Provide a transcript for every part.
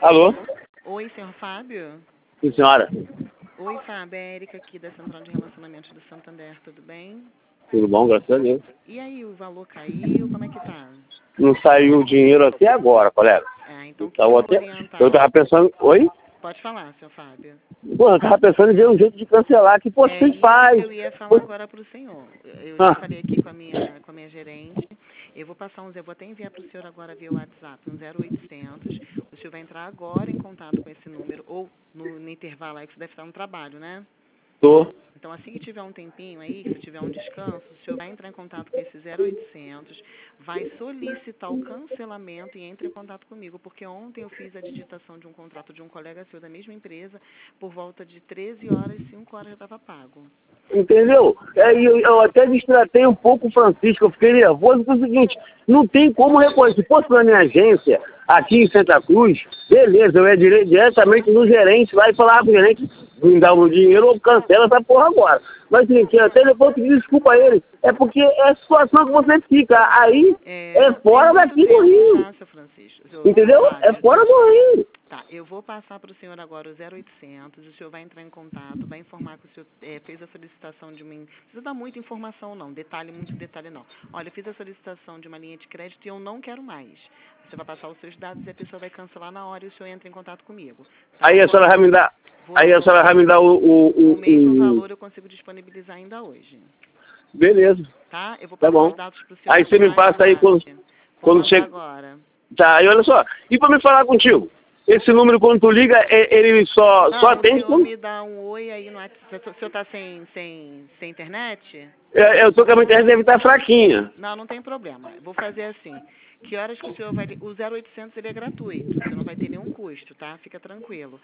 Alô? Oi, senhor Fábio? Sim, senhora. Oi, Fábio, é a Erika aqui da Central de Relacionamentos do Santander, tudo bem? Tudo bom, graças a Deus. E aí, o valor caiu? Como é que tá? Não saiu o dinheiro até agora, colega. Então, o que Então, eu vou até... orientar? Eu tava pensando... Oi? Pode falar, seu Fábio. Pô, eu tava pensando em ver um jeito de cancelar. Que pô, É você isso faz? que eu ia falar agora para o senhor. Eu já falei aqui com a minha gerente. Eu vou passar eu vou até enviar para o senhor agora via WhatsApp um 0800. O senhor vai entrar agora em contato com esse número, ou no intervalo aí que você deve estar no trabalho, né? Tô. Então, assim que tiver um tempinho aí, se tiver um descanso, o senhor vai entrar em contato com esse 0800, vai solicitar o cancelamento e entre em contato comigo, porque ontem eu fiz a digitação de um contrato de um colega seu da mesma empresa, por volta de 13 horas, 5 horas já estava pago. Entendeu? Eu até distratei um pouco o Francisco, eu fiquei nervoso pelo seguinte, não tem como recolher. Se fosse na minha agência, aqui em Santa Cruz, beleza, eu ia diretamente no gerente lá e falar pro gerente, me dá o dinheiro ou cancela essa porra agora. Mas gente, até depois eu pedi desculpa a ele, é porque é a situação que você fica, aí é fora daqui do Rio. Tá, seu Francisco. Entendeu? É fora do Rio. Tá, eu vou passar para o senhor agora o 0800, o senhor vai entrar em contato, vai informar que o senhor fez a solicitação de uma... Não precisa dar muita informação não, muito detalhe não. Olha, eu fiz a solicitação de uma linha de crédito e eu não quero mais. Você vai passar os seus dados e a pessoa vai cancelar na hora e o senhor entra em contato comigo. Tá? Aí a senhora vai me dar... Aí a senhora vai me dar o mesmo valor eu consigo disponibilizar ainda hoje. Beleza. Tá? Eu vou passar os dados para o senhor. Aí você me passa aí quando chega... agora. Tá, e olha só, e pra me falar contigo, esse número quando tu liga, ele só atende... O senhor me dá um oi aí no WhatsApp. O senhor tá sem internet? Eu tô com a minha internet, deve estar fraquinha. Não tem problema. Vou fazer assim. Que horas que o senhor vai... O 0800 ele é gratuito, você não vai ter nenhum custo, tá? Fica tranquilo.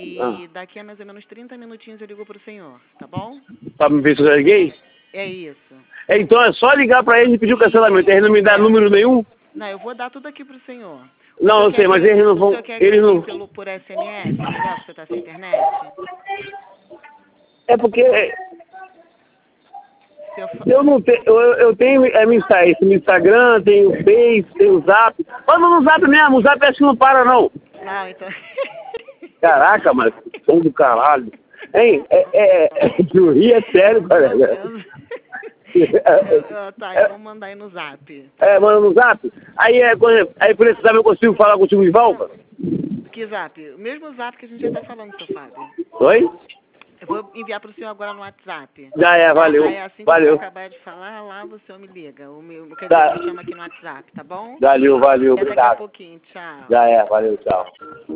E daqui a mais ou menos 30 minutinhos eu ligo pro senhor, tá bom? Pra me ver se eu já liguei? É isso. Então é só ligar pra ele e pedir o cancelamento, ele não me dá número nenhum? Não, eu vou dar tudo aqui pro senhor. Não, eu sei, mas eles não vão... O senhor quer que eu envie por SMS, melhor, que o senhor tá sem internet? É porque... Eu não tenho... Eu tenho meu Instagram, tenho o Face, tenho o Zap. Manda no Zap mesmo, o Zap acho que não para, não. Não, então... Caraca, mas som do caralho. Hein? O Rio é sério, cara. Tá, eu vou mandar aí no Zap. Manda no Zap? Aí por esse Zap eu consigo falar contigo de volta? Que Zap? O mesmo Zap que a gente já tá falando, seu Fábio. Oi? Eu vou enviar pro senhor agora no WhatsApp. Já valeu. Aí assim que eu acabar de falar, lá o senhor me liga. Quer dizer, me chama aqui no WhatsApp, tá bom? Valeu, Até obrigado. daqui a pouquinho, tchau. Valeu, tchau.